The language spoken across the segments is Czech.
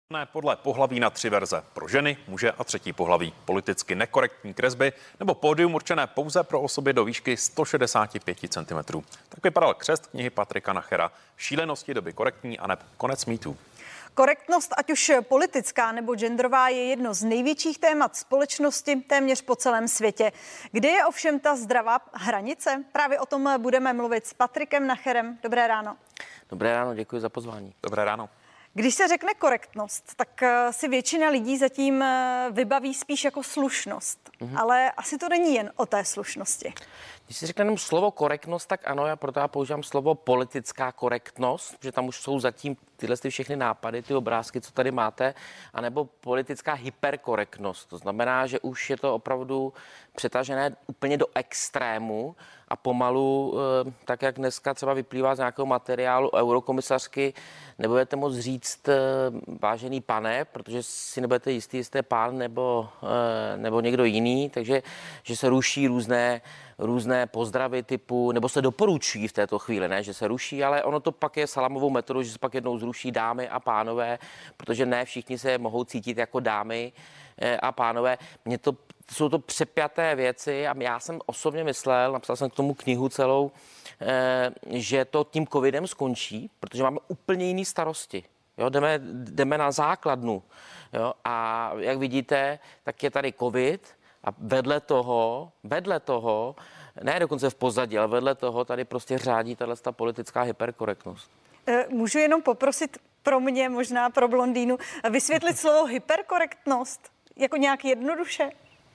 Ne, podle pohlaví na 3 verze. Pro ženy, muže a třetí pohlaví. Politicky nekorektní kresby nebo pódium určené pouze pro osoby do výšky 165 cm. Tak vypadal křest knihy Patrika Nachera. Šílenosti doby korektní a neb konec mýtů. Korektnost, ať už politická nebo genderová, je jedno z největších témat společnosti téměř po celém světě. Kde je ovšem ta zdravá hranice? Právě o tom budeme mluvit s Patrikem Nacherem. Dobré ráno. Dobré ráno, děkuji za pozvání. Dobré ráno. Když se řekne korektnost, tak si většina lidí zatím vybaví spíš jako slušnost. Ale asi to není jen o té slušnosti. Když si řekne jenom slovo korektnost, tak ano, já proto používám slovo politická korektnost, protože tam už jsou zatím tyhle všechny nápady, ty obrázky, co tady máte, anebo politická hyperkorektnost. To znamená, že už je to opravdu přetažené úplně do extrému a pomalu, tak jak dneska třeba vyplývá z nějakého materiálu eurokomisařky, nebudete moc říct vážený pane, protože si nebudete jistý, jestli je pán nebo někdo jiný, takže že se ruší různé pozdravy typu, nebo se doporučují v této chvíli, ne, že se ruší, ale ono to pak je salamovou metodou, že se pak jednou zruší dámy a pánové, protože ne všichni se mohou cítit jako dámy a pánové. Jsou to přepjaté věci a já jsem osobně myslel, napsal jsem k tomu knihu celou, že to tím covidem skončí, protože máme úplně jiné starosti. Jo, jdeme na základnu. Jo, a jak vidíte, tak je tady covid a vedle toho, ne dokonce v pozadí, ale vedle toho tady prostě řádí tato politická hyperkorektnost. Můžu jenom poprosit pro mě, možná pro blondýnu, vysvětlit slovo hyperkorektnost jako nějak jednoduše?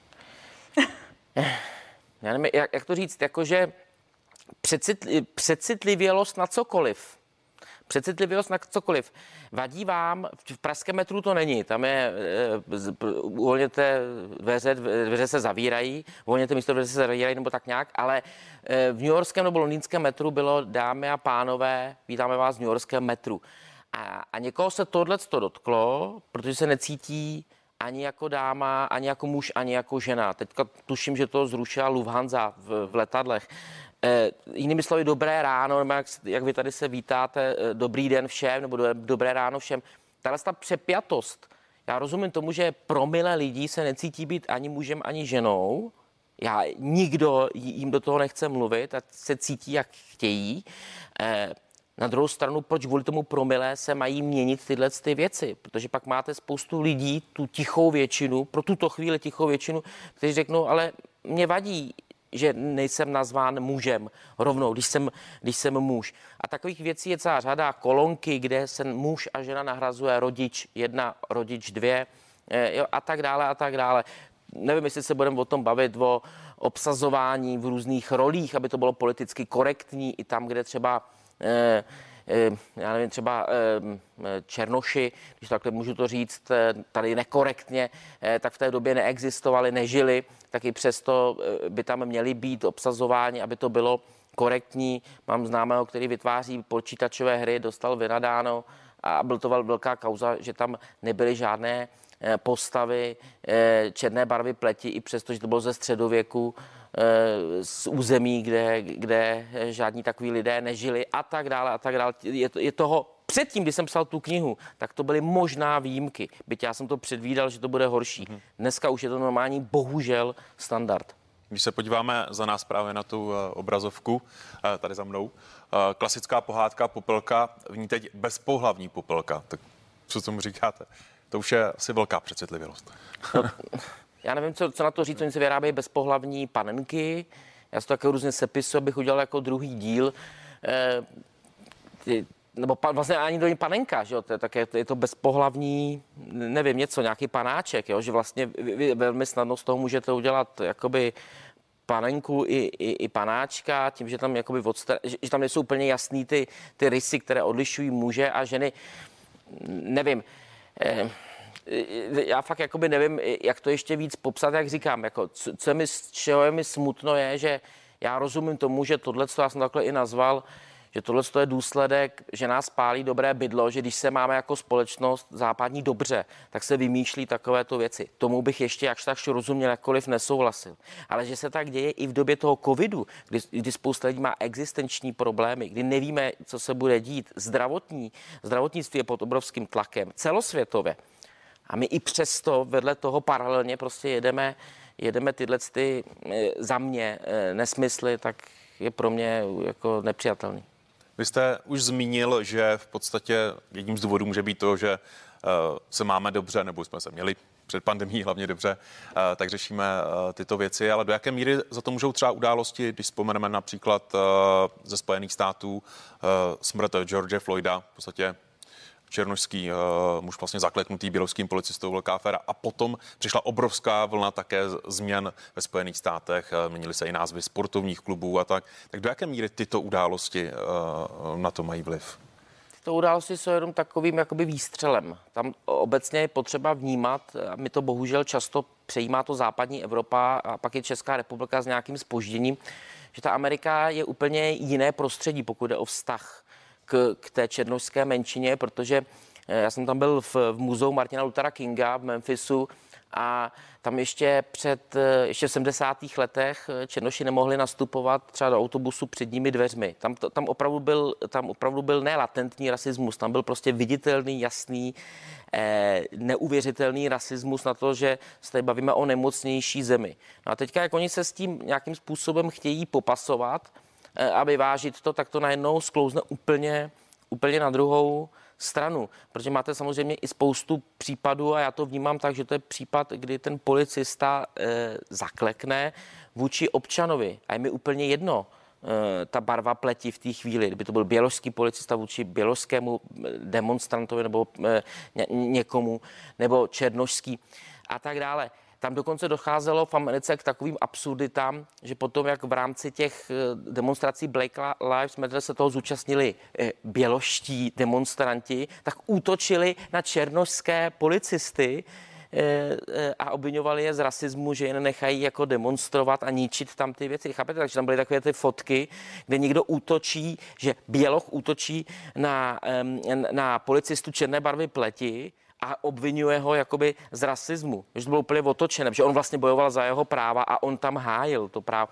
Já nevím, jak to říct, jakože přecitlivělost na cokoliv. Přecitlivělost na cokoliv. Vadí vám, v pražském metru to není, tam je, uvolněte dveře se zavírají, uvolněte místo, dveře se zavírají nebo tak nějak, ale v newyorském nebo londýnském metru bylo, dámy a pánové, vítáme vás v newyorském metru. A někoho se tohleto dotklo, protože se necítí ani jako dáma, ani jako muž, ani jako žena. Teďka tuším, že to zrušila Lufthansa v letadlech. Jinými slovy, dobré ráno, nebo jak vy tady se vítáte, dobrý den všem, nebo dobré ráno všem. Tahle ta přepjatost. Já rozumím tomu, že promile lidí se necítí být ani mužem, ani ženou. Nikdo jim do toho nechce mluvit a se cítí, jak chtějí. Na druhou stranu, proč kvůli tomu promile se mají měnit tyhle ty věci? Protože pak máte spoustu lidí, tu tichou většinu, pro tuto chvíli tichou většinu, kteří řeknou, ale mě vadí, že nejsem nazván mužem rovnou, když jsem muž. A takových věcí je celá řada, kolonky, kde se muž a žena nahrazuje rodič 1, rodič 2 a tak dále a tak dále. Nevím, jestli se budeme o tom bavit, o obsazování v různých rolích, aby to bylo politicky korektní i tam, kde třeba já nevím, třeba černoši, když takhle můžu to říct, tady nekorektně, tak v té době neexistovali, nežili, tak i přesto by tam měli být obsazováni, aby to bylo korektní. Mám známého, který vytváří počítačové hry, dostal vynadáno a byl to velká kauza, že tam nebyly žádné postavy černé barvy pleti, i přesto, že to bylo ze středověku, z území, kde žádní takoví lidé nežili a tak dále a tak dále. Je toho předtím, když jsem psal tu knihu, tak to byly možná výjimky. Byť já jsem to předvídal, že to bude horší. Dneska už je to normální, bohužel, standard. Když se podíváme za nás právě na tu obrazovku, tady za mnou, klasická pohádka Popelka, v ní teď bezpohlavní Popelka. Tak co tomu říkáte? To už je asi velká přecitlivělost. Já nevím, co na to říct, oni se vyrábějí bezpohlavní panenky. Já si to také různě sepisuji, abych udělal jako druhý díl. Nebo vlastně ani to není panenka, že jo? Je to bezpohlavní, nevím, nějaký panáček, jo? Že vlastně vy velmi snadno z toho můžete udělat jakoby panenku i panáčka, tím, že tam jakoby že tam nejsou úplně jasný ty rysy, které odlišují muže a ženy. Nevím. Já fakt jakoby nevím, jak to ještě víc popsat, jak říkám, jako, čeho je mi smutno je, že já rozumím tomu, že tohleto, já jsem takhle i nazval, že tohle je důsledek, že nás pálí dobré bydlo, že když se máme jako společnost západní dobře, tak se vymýšlí takovéto věci. Tomu bych ještě jakž tak rozuměl, jakkoliv nesouhlasil. Ale že se tak děje i v době toho covidu, kdy spousta lidí má existenční problémy, kdy nevíme, co se bude dít, zdravotnictví je pod obrovským tlakem celosvětově. A my i přesto vedle toho paralelně prostě jedeme tyhle za mě nesmysly, tak je pro mě jako nepřijatelný. Vy jste už zmínil, že v podstatě jedním z důvodů může být to, že se máme dobře, nebo jsme se měli před pandemií hlavně dobře, tak řešíme tyto věci, ale do jaké míry za to můžou třeba události, když vzpomeneme například ze Spojených států smrt George Floyda, v podstatě černošský muž vlastně zakleknutý běloruským policistou, velká aféra. A potom přišla obrovská vlna také změn ve Spojených státech. Měnily se i názvy sportovních klubů a tak. Tak do jaké míry tyto události na to mají vliv? Tyto události jsou jenom takovým jakoby výstřelem. Tam obecně je potřeba vnímat, a my to bohužel často přejímá to západní Evropa a pak je Česká republika s nějakým zpožděním, že ta Amerika je úplně jiné prostředí, pokud jde o vztah k té černošské menšině, protože já jsem tam byl v muzeu Martina Luthera Kinga v Memphisu a tam ještě v 70. letech černoši nemohli nastupovat třeba do autobusu předními dveřmi. Tam opravdu byl ne latentní rasismus, tam byl prostě viditelný, jasný, neuvěřitelný rasismus na to, že se tady bavíme o nemocnější zemi. No a teďka, jak oni se s tím nějakým způsobem chtějí popasovat a vyvážit to, tak to najednou sklouzne úplně na druhou stranu, protože máte samozřejmě i spoustu případů a já to vnímám tak, že to je případ, kdy ten policista zaklekne vůči občanovi a je mi úplně jedno ta barva pleti v té chvíli, kdyby to byl běložský policista vůči běložskému demonstrantovi nebo někomu, nebo černošský a tak dále. Tam dokonce docházelo v Americe k takovým absurditám, že potom, jak v rámci těch demonstrací Black Lives Matter se toho zúčastnili běložští demonstranti, tak útočili na černošské policisty a obviňovali je z rasismu, že je nenechají jako demonstrovat a ničit tam ty věci. Chápete? Takže tam byly takové ty fotky, kde někdo útočí, že běloch útočí na policistu černé barvy pleti a obvinuje ho jakoby z rasismu. Že to bylo úplně otočené, že on vlastně bojoval za jeho práva a on tam hájil to právo.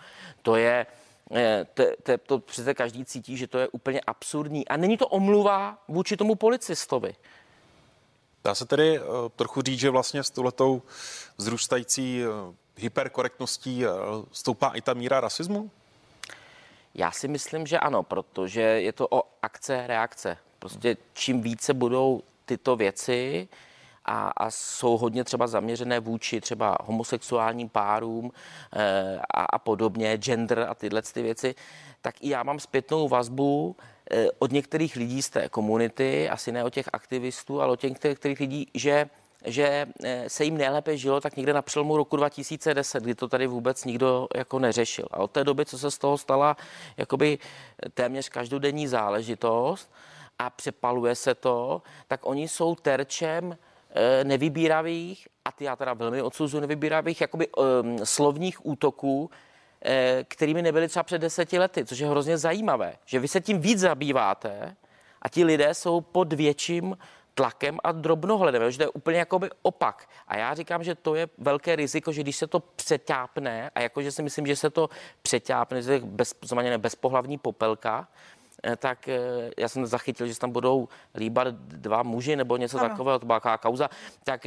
To přece každý cítí, že to je úplně absurdní. A není to omluva vůči tomu policistovi. Dá se tedy trochu říct, že vlastně s touhletou vzrůstající hyperkorektností stoupá i ta míra rasismu? Já si myslím, že ano, protože je to o akce, reakce. Prostě čím více budou tyto věci a jsou hodně třeba zaměřené vůči třeba homosexuálním párům a podobně, gender a tyhle ty věci, tak i já mám zpětnou vazbu od některých lidí z té komunity, asi ne od těch aktivistů, ale od těch některých lidí, že se jim nejlépe žilo tak někde na přelomu roku 2010, kdy to tady vůbec nikdo jako neřešil. A od té doby, co se z toho stala jakoby téměř každodenní záležitost, a přepaluje se to, tak oni jsou terčem nevybíravých, a ty já teda velmi odsuzuji nevybíravých, jakoby slovních útoků, kterými nebyly třeba před 10 lety, což je hrozně zajímavé, že vy se tím víc zabýváte a ti lidé jsou pod větším tlakem a drobnohledem, že to je úplně jakoby opak. A já říkám, že to je velké riziko, že když se to přetápne, a jakože si myslím, že se to přetápne, že je bezpohlavní popelka, tak já jsem zachytil, že tam budou líbat 2 muži nebo něco takového, to byla taková kauza, tak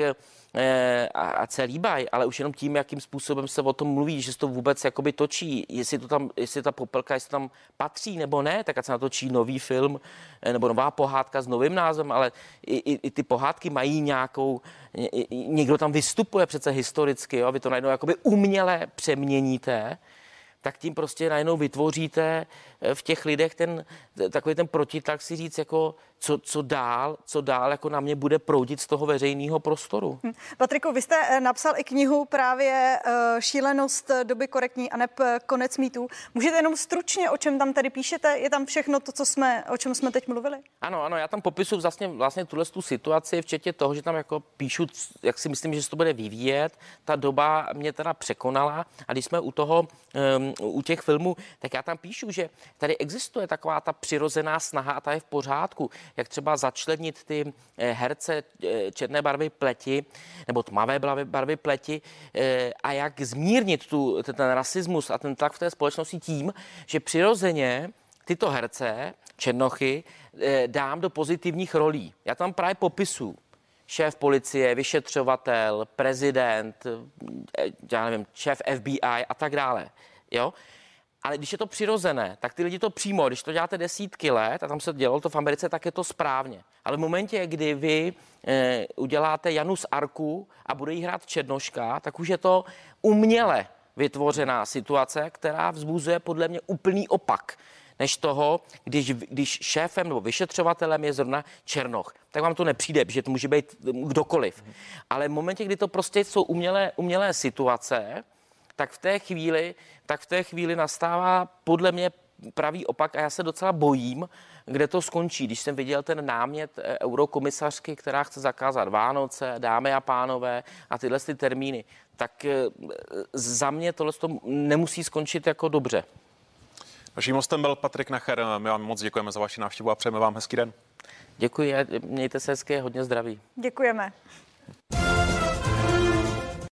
a se líbají, ale už jenom tím, jakým způsobem se o tom mluví, že se to vůbec jakoby točí, jestli ta popelka, jestli tam patří nebo ne, tak ať se natočí nový film nebo nová pohádka s novým názvem, ale i ty pohádky mají nějakou, někdo tam vystupuje přece historicky, jo, vy to najednou jakoby uměle přeměníte, tak tím prostě najednou vytvoříte v těch lidech takový ten protitlak si říct, jako co dál jako na mě bude proudit z toho veřejného prostoru. Patriku, vy jste napsal i knihu právě Šílenost doby korektní a neb konec mýtů. Můžete jenom stručně, o čem tam tady píšete? Je tam všechno to, o čem jsme teď mluvili? Ano, já tam popisuju vlastně tu situaci, včetně toho, že tam jako píšu, jak si myslím, že se to bude vyvíjet. Ta doba mě teda překonala a když jsme u toho u těch filmů, tak já tam píšu, že tady existuje taková ta přirozená snaha a ta je v pořádku, jak třeba začlenit ty herce černé barvy pleti nebo tmavé barvy pleti a jak zmírnit ten rasismus a ten tlak v té společnosti tím, že přirozeně tyto herce, černochy, dám do pozitivních rolí. Já tam právě popisu šéf policie, vyšetřovatel, prezident, já nevím, šéf FBI a tak dále. Jo? Ale když je to přirozené, tak ty lidi to přijmou. Když to děláte desítky let, a tam se dělalo to v Americe, tak je to správně. Ale v momentě, kdy vy uděláte Janu z Arku a bude jí hrát černoška, tak už je to uměle vytvořená situace, která vzbuzuje podle mě úplný opak než toho, když šéfem nebo vyšetřovatelem je zrovna černoch. Tak vám to nepřijde, že to může být kdokoliv. Ale v momentě, kdy to prostě jsou umělé situace, tak v té chvíli nastává podle mě pravý opak a já se docela bojím, kde to skončí. Když jsem viděl ten námět eurokomisařky, která chce zakázat Vánoce, dámy a pánové a tyhle ty termíny, tak za mě tohle nemusí skončit jako dobře. Naším hostem byl Patrik Nacher. My vám moc děkujeme za vaši návštěvu a přejeme vám hezký den. Děkuji, mějte se hezky, hodně zdraví. Děkujeme.